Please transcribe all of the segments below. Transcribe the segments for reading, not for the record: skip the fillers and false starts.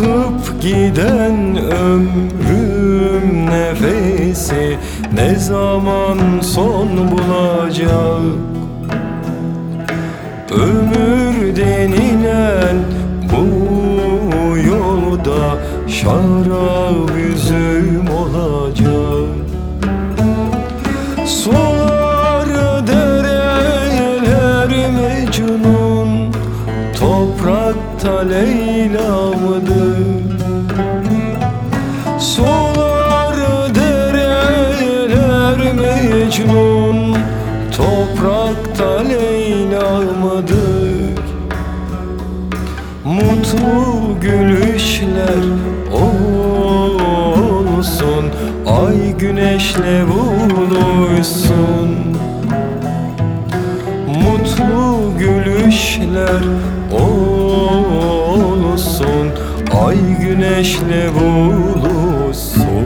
Akıp giden ömrüm nefesi ne zaman son bulacak? Ömür denilen bu yolda şarap üzüm olacak. Sular dereler Mecnun, toprakta Leyla mıdır? Sular dereler Mecnun, toprakta Leyla mıdır? Mutlu gülüşler olsun, ay güneşle buluşsun. Mutlu gülüşler olsun, ay güneşle buluşsun.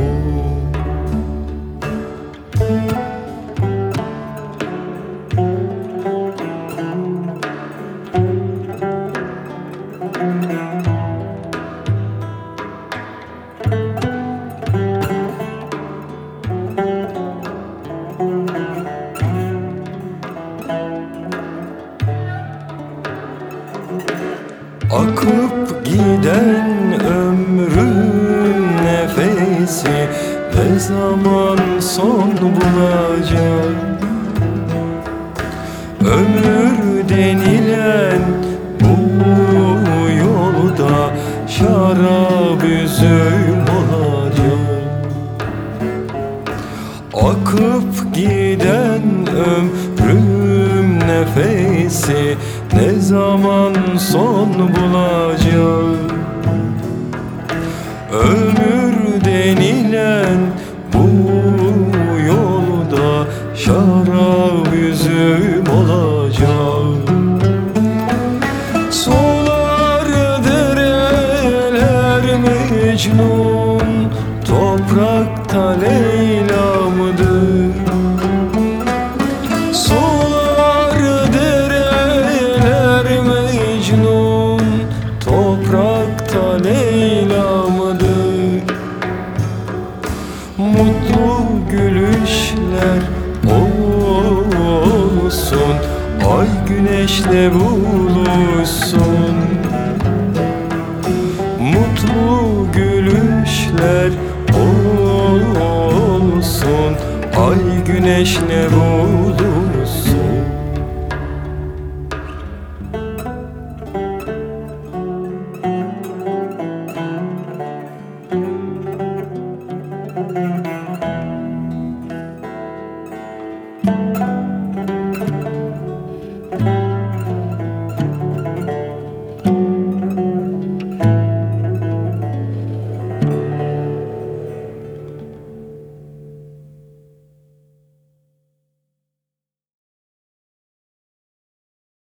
Akıp giden ömrün nefesi ne zaman son bulacak? Ömür denilen bu yolda şarap üzüm olacak. Akıp giden ömrüm nefesi ne zaman son bulacak? Ömür denilen bu yolda şarap üzüm olacak. Sular dereler Mecnun, toprakta Leyla mıdır? Sular dereler Mecnun, toprakta Leyla mıdır? Mutlu gülüşler olsun, ay güneşle buluşsun. Mutlu gülüşler olsun, ay güneşle buluşsun.